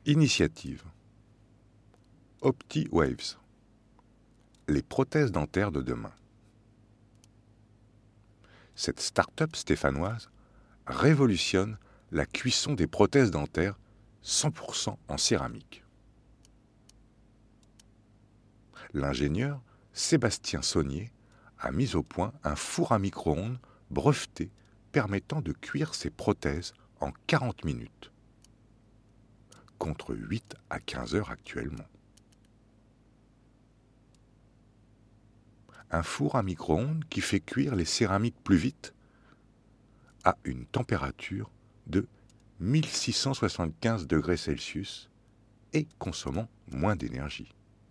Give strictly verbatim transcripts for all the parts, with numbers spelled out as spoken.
Initiative OptiWaves, les prothèses dentaires de demain. Cette start-up stéphanoise révolutionne la cuisson des prothèses dentaires cent pour cent en céramique. L'ingénieur Sébastien Saunier a mis au point un four à micro-ondes breveté permettant de cuire ces prothèses en quarante minutes, contre huit à quinze heures actuellement. Un four à micro-ondes qui fait cuire les céramiques plus vite à une température de mille six cent soixante-quinze degrés Celsius et consommant moins d'énergie.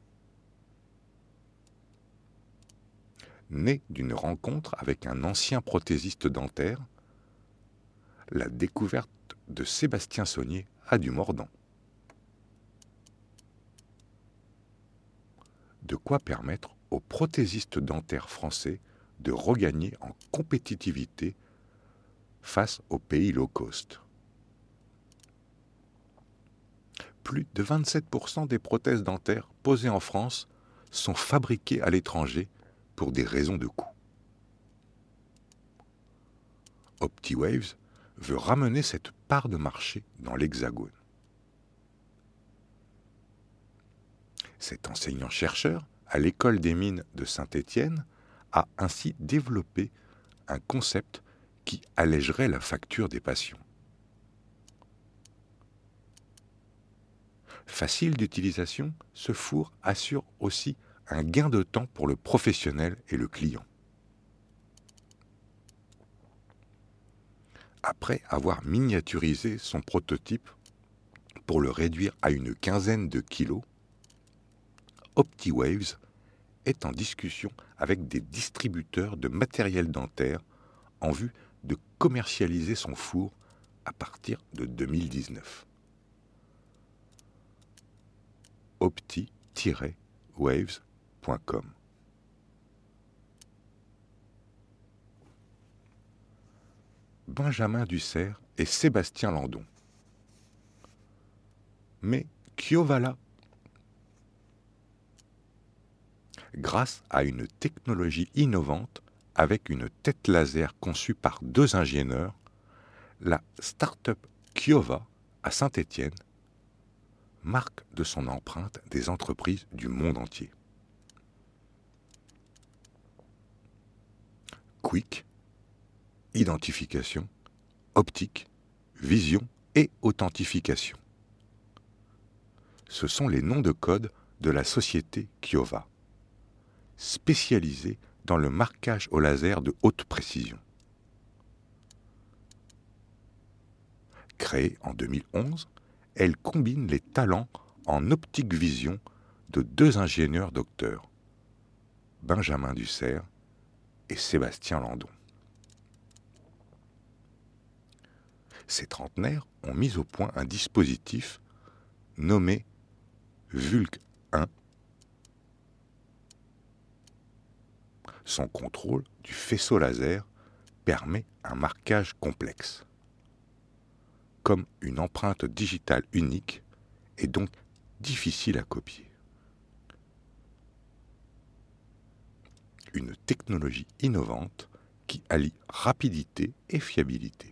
Né d'une rencontre avec un ancien prothésiste dentaire, la découverte de Sébastien Saunier a du mordant. De quoi permettre aux prothésistes dentaires français de regagner en compétitivité face aux pays low cost. Plus de vingt-sept pour cent des prothèses dentaires posées en France sont fabriquées à l'étranger pour des raisons de coût. OptiWaves veut ramener cette part de marché dans l'Hexagone. Cet enseignant-chercheur à l'École des mines de Saint-Étienne a ainsi développé un concept qui allégerait la facture des patients. Facile d'utilisation, ce four assure aussi un gain de temps pour le professionnel et le client. Après avoir miniaturisé son prototype pour le réduire à une quinzaine de kilos, OptiWaves est en discussion avec des distributeurs de matériel dentaire en vue de commercialiser son four à partir de deux mille dix-neuf. opti tiret waves point com Benjamin Dussert et Sébastien Landon. Mais Kiovala, grâce à une technologie innovante avec une tête laser conçue par deux ingénieurs, la start-up Kiova à Saint-Étienne marque de son empreinte des entreprises du monde entier. Quick, identification, optique, vision et authentification. Ce sont les noms de code de la société Kiova, spécialisée dans le marquage au laser de haute précision. Créée en deux mille onze, elle combine les talents en optique vision de deux ingénieurs docteurs, Benjamin Dussert et Sébastien Landon. Ces trentenaires ont mis au point un dispositif nommé Vulc un. Son contrôle du faisceau laser permet un marquage complexe, comme une empreinte digitale unique et donc difficile à copier. Une technologie innovante qui allie rapidité et fiabilité.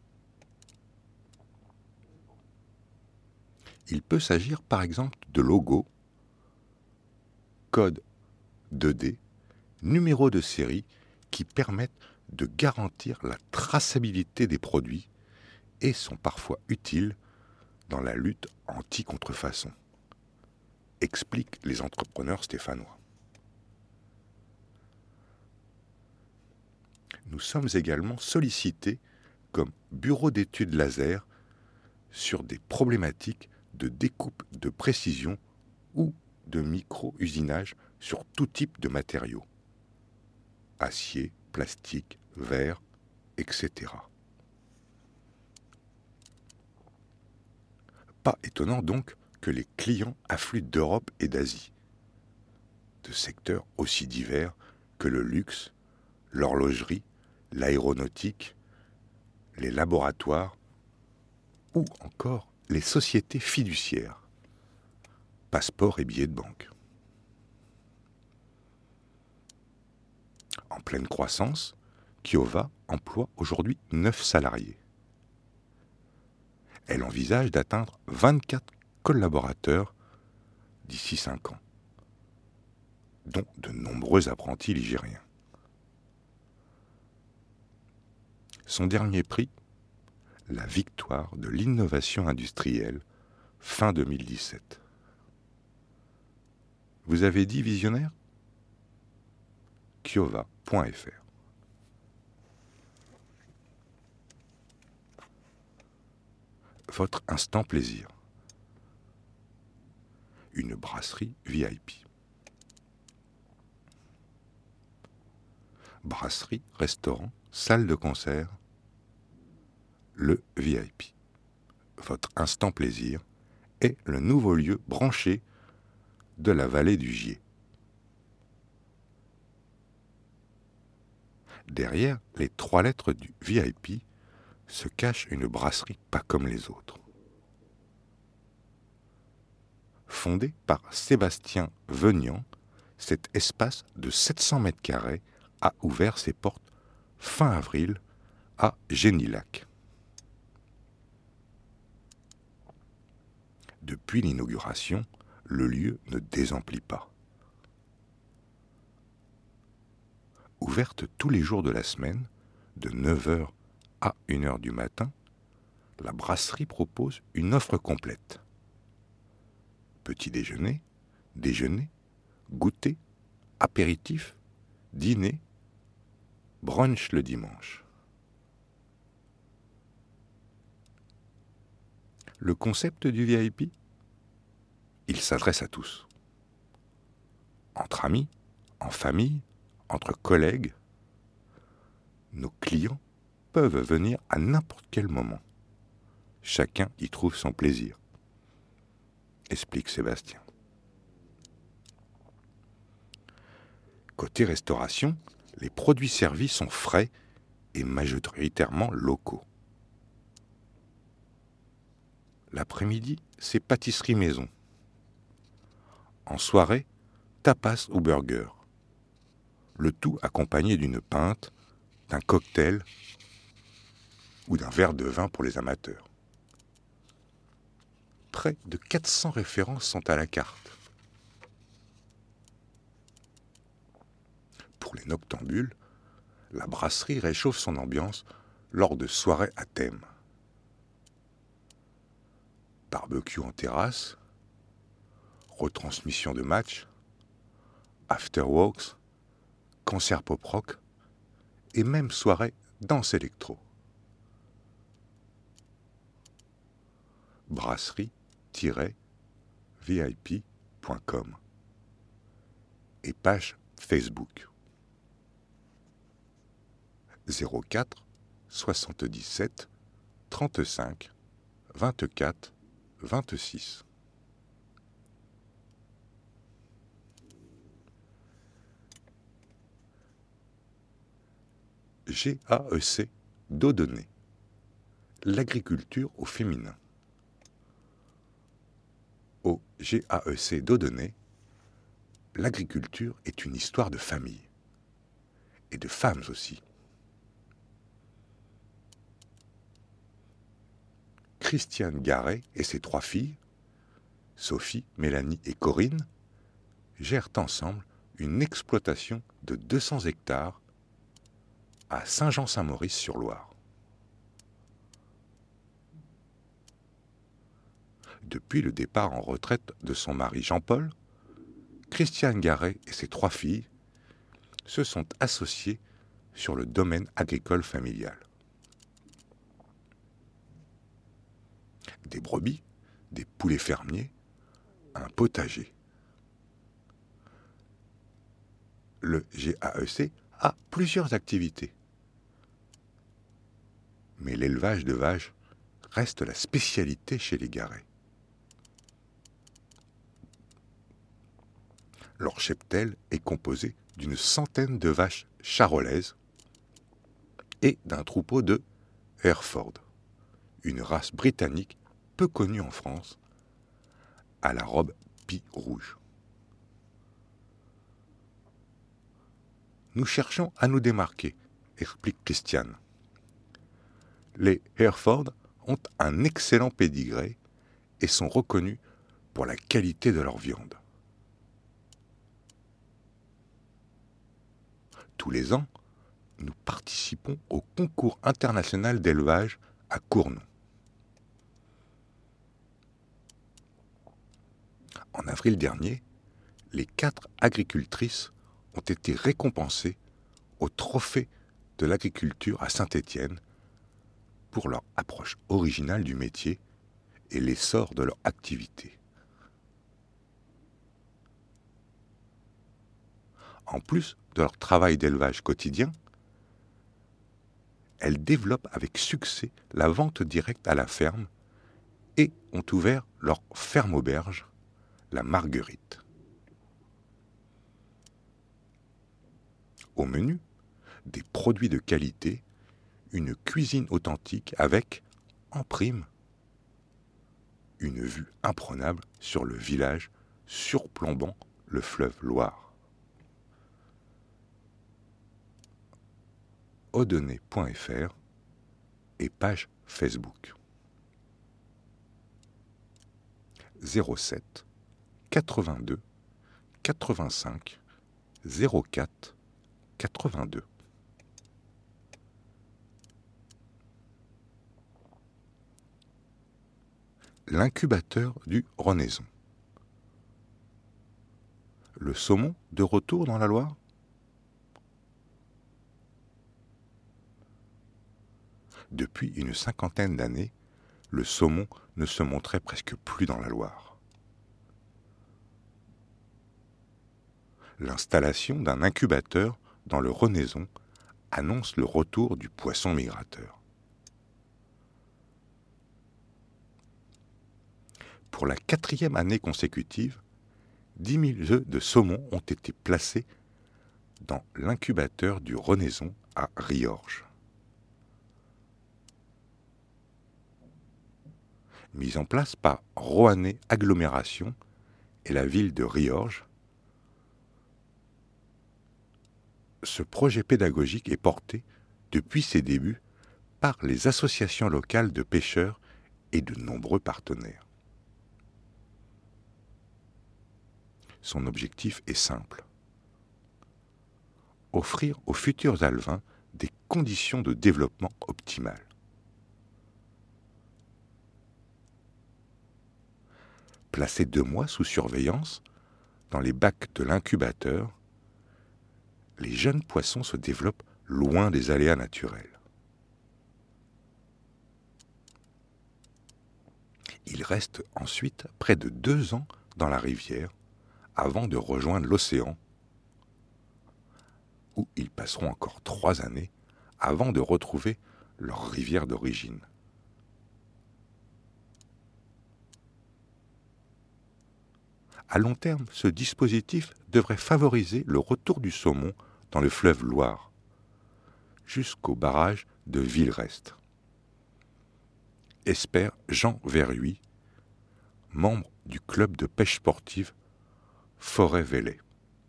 Il peut s'agir par exemple de logos, codes deux D, numéros de série qui permettent de garantir la traçabilité des produits et sont parfois utiles dans la lutte anti-contrefaçon, expliquent les entrepreneurs stéphanois. Nous sommes également sollicités comme bureau d'études laser sur des problématiques de découpe de précision ou de micro-usinage sur tout type de matériaux, acier, plastique, verre, et cetera. Pas étonnant donc que les clients affluent d'Europe et d'Asie, de secteurs aussi divers que le luxe, l'horlogerie, l'aéronautique, les laboratoires ou encore les sociétés fiduciaires, passeports et billets de banque. En pleine croissance, Kiova emploie aujourd'hui neuf salariés. Elle envisage d'atteindre vingt-quatre collaborateurs d'ici cinq ans, dont de nombreux apprentis ligériens. Son dernier prix, la victoire de l'innovation industrielle, fin deux mille dix-sept. Vous avez dit visionnaire ? Kiova point F R. Votre instant plaisir. Une brasserie V I P. Brasserie, restaurant, salle de concert. Le V I P. Votre instant plaisir est le nouveau lieu branché de la vallée du Gier. Derrière les trois lettres du V I P se cache une brasserie pas comme les autres. Fondé par Sébastien Venian, cet espace de sept cents mètres carrés a ouvert ses portes fin avril à Génilac. Depuis l'inauguration, le lieu ne désemplit pas. Ouverte tous les jours de la semaine, de neuf heures à une heure du matin, la brasserie propose une offre complète. Petit déjeuner, déjeuner, goûter, apéritif, dîner, brunch le dimanche. Le concept du V I P ? Il s'adresse à tous. Entre amis, en famille, entre collègues, nos clients peuvent venir à n'importe quel moment. Chacun y trouve son plaisir, explique Sébastien. Côté restauration, les produits servis sont frais et majoritairement locaux. L'après-midi, c'est pâtisserie maison. En soirée, tapas ou burger. Le tout accompagné d'une pinte, d'un cocktail ou d'un verre de vin pour les amateurs. Près de quatre cents références sont à la carte. Pour les noctambules, la brasserie réchauffe son ambiance lors de soirées à thème. Barbecue en terrasse, retransmission de matchs, afterworks, concert pop-rock et même soirée danse électro. brasserie tiret v i p point com et page Facebook zéro quatre soixante-dix-sept trente-cinq vingt-quatre vingt-six. G A E C Dodonné. L'agriculture au féminin. Au G A E C Dodonné, l'agriculture est une histoire de famille. Et de femmes aussi. Christiane Garret et ses trois filles, Sophie, Mélanie et Corinne, gèrent ensemble une exploitation de deux cents hectares à Saint-Jean-Saint-Maurice-sur-Loire. Depuis le départ en retraite de son mari Jean-Paul, Christiane Garret et ses trois filles se sont associées sur le domaine agricole familial. Des brebis, des poulets fermiers, un potager. Le G A E C a plusieurs activités. Mais l'élevage de vaches reste la spécialité chez les Garret. Leur cheptel est composé d'une centaine de vaches charolaises et d'un troupeau de Hereford, une race britannique peu connu en France, à la robe pie rouge. Nous cherchons à nous démarquer, explique Christiane. Les Hereford ont un excellent pédigré et sont reconnus pour la qualité de leur viande. Tous les ans, nous participons au concours international d'élevage à Cournon. En avril dernier, les quatre agricultrices ont été récompensées au trophée de l'agriculture à Saint-Étienne pour leur approche originale du métier et l'essor de leur activité. En plus de leur travail d'élevage quotidien, elles développent avec succès la vente directe à la ferme et ont ouvert leur ferme-auberge, la Marguerite. Au menu, des produits de qualité, une cuisine authentique avec, en prime, une vue imprenable sur le village surplombant le fleuve Loire. Odenay point F R et page Facebook. zéro sept quatre-vingt-deux quatre-vingt-cinq zéro quatre quatre-vingt-deux. L'incubateur du Renaison. Le saumon de retour dans la Loire ? Depuis une cinquantaine d'années, le saumon ne se montrait presque plus dans la Loire. L'installation d'un incubateur dans le Renaison annonce le retour du poisson migrateur. Pour la quatrième année consécutive, dix mille œufs de saumon ont été placés dans l'incubateur du Renaison à Riorges. Mise en place par Roannais Agglomération et la ville de Riorges, ce projet pédagogique est porté depuis ses débuts par les associations locales de pêcheurs et de nombreux partenaires. Son objectif est simple : offrir aux futurs alevins des conditions de développement optimales. Placés deux mois sous surveillance, dans les bacs de l'incubateur, les jeunes poissons se développent loin des aléas naturels. Ils restent ensuite près de deux ans dans la rivière avant de rejoindre l'océan, où ils passeront encore trois années avant de retrouver leur rivière d'origine. À long terme, ce dispositif devrait favoriser le retour du saumon dans le fleuve Loire, jusqu'au barrage de Villerest. Espère Jean Verhuy, membre du club de pêche sportive Forêt-Velay.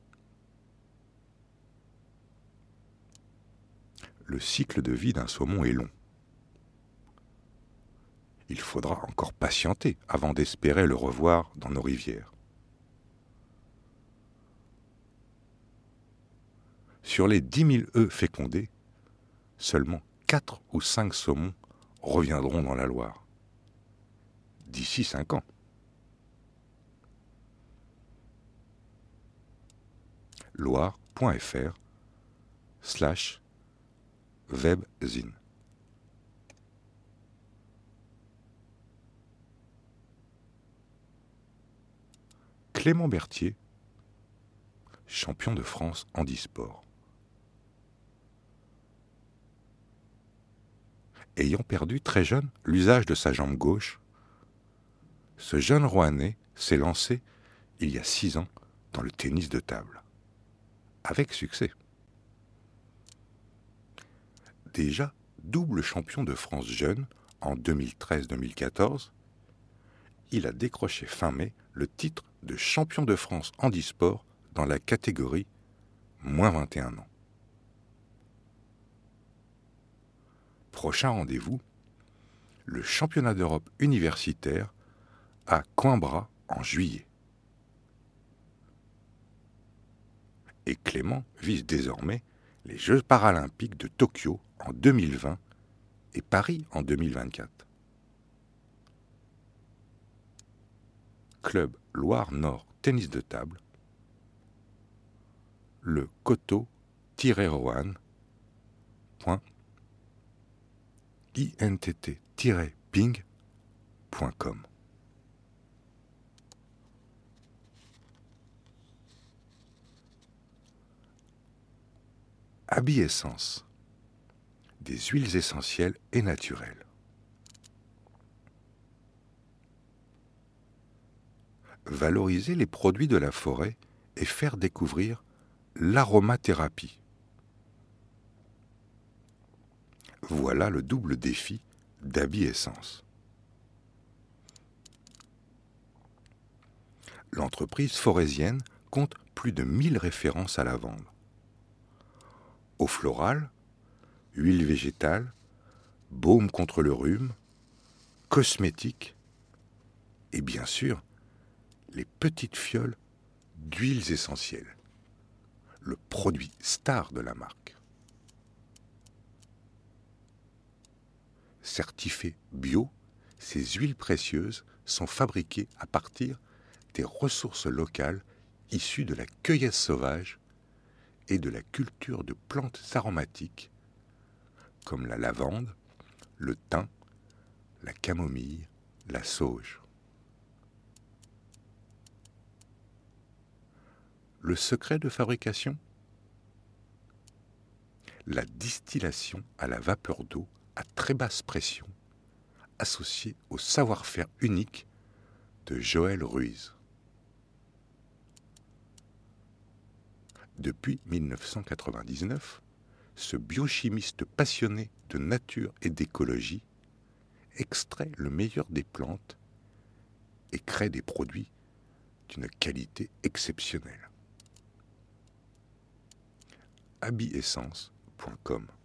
Le cycle de vie d'un saumon est long. Il faudra encore patienter avant d'espérer le revoir dans nos rivières. Sur les dix mille œufs fécondés, seulement quatre ou cinq saumons reviendront dans la Loire, d'ici cinq ans. loire.fr slash webzine. Clément Berthier, champion de France handisport. Ayant perdu très jeune l'usage de sa jambe gauche, ce jeune Rouennais s'est lancé il y a six ans dans le tennis de table, avec succès. Déjà double champion de France jeune en deux mille treize deux mille quatorze, il a décroché fin mai le titre de champion de France handisport dans la catégorie moins vingt et un ans. Prochain rendez-vous, le championnat d'Europe universitaire à Coimbra en juillet. Et Clément vise désormais les Jeux paralympiques de Tokyo en deux mille vingt et Paris en deux mille vingt-quatre. Club Loire-Nord Tennis de table, le coteau-roanne point int-ping point com. Abi Essence, des huiles essentielles et naturelles. Valoriser les produits de la forêt et faire découvrir l'aromathérapie. Voilà le double défi d'Abi Essence. L'entreprise forésienne compte plus de mille références à la vendre. Eau florale, huile végétale, baume contre le rhume, cosmétiques et bien sûr les petites fioles d'huiles essentielles, le produit star de la marque. Certifiées bio, ces huiles précieuses sont fabriquées à partir des ressources locales issues de la cueillette sauvage et de la culture de plantes aromatiques comme la lavande, le thym, la camomille, la sauge. Le secret de fabrication ? La distillation à la vapeur d'eau à très basse pression, associée au savoir-faire unique de Joël Ruiz. Depuis mille neuf cent quatre-vingt-dix-neuf, ce biochimiste passionné de nature et d'écologie extrait le meilleur des plantes et crée des produits d'une qualité exceptionnelle. abi essence point com